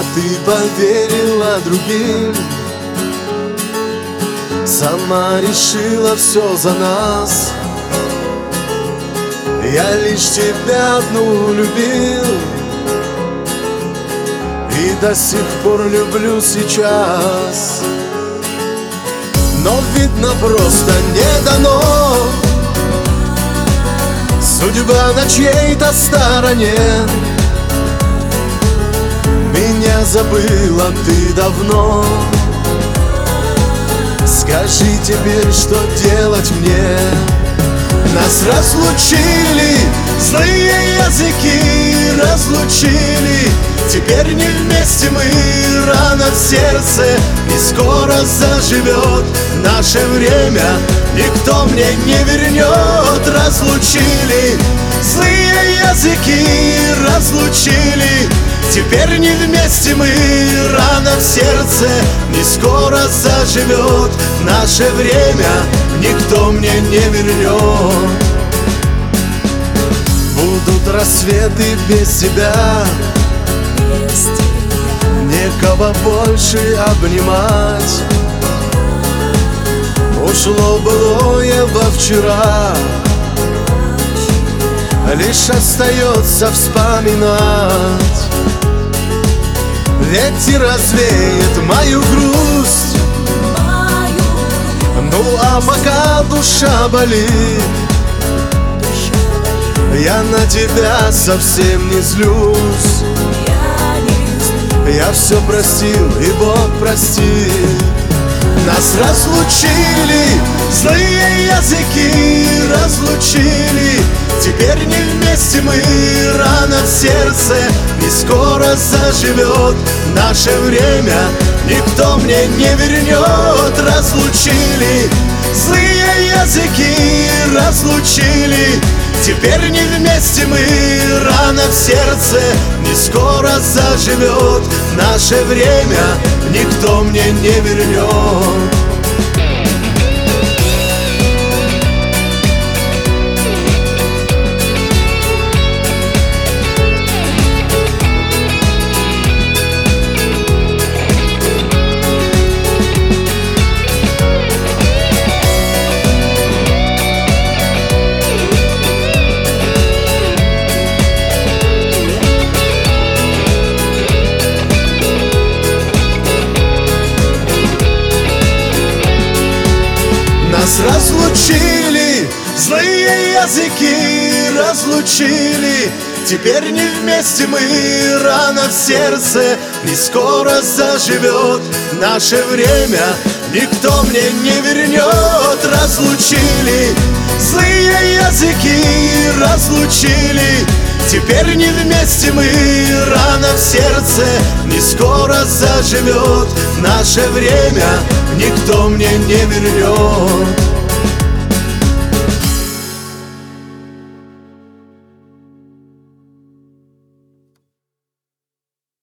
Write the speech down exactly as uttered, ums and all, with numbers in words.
ты поверила другим, сама решила все за нас. Я лишь тебя одну любил и до сих пор люблю сейчас. Но видно, просто не дано, судьба на чьей-то стороне. Меня забыла ты давно, скажи теперь, что делать мне? Нас разлучили злые языки, разлучили. Теперь не вместе мы, рана в сердце не скоро заживет. Наше время никто мне не вернет. Разлучили злые языки, разлучили. Теперь не вместе мы, рана в сердце не скоро заживет. Наше время никто мне не вернет. Будут рассветы без тебя, некого больше обнимать. Ушло былое во вчера, лишь остается вспоминать. Ветер развеет мою грусть, ну а пока душа болит, я на тебя совсем не злюсь. Я все простил, и Бог простит. Нас разлучили злые языки, разлучили. Теперь не вместе мы, рана в сердце не скоро заживет. Наше время никто мне не вернет. Разлучили злые языки, разлучили. Теперь не вместе мы, рана в сердце не скоро заживет. Наше время никто мне не вернет. Нас разлучили злые языки, разлучили. Теперь не вместе мы, рана в сердце не скоро заживет. Наше время никто мне не вернет. Разлучили злые языки, разлучили. Теперь не вместе мы, рана в сердце не скоро заживет. Наше время никто мне не вернет.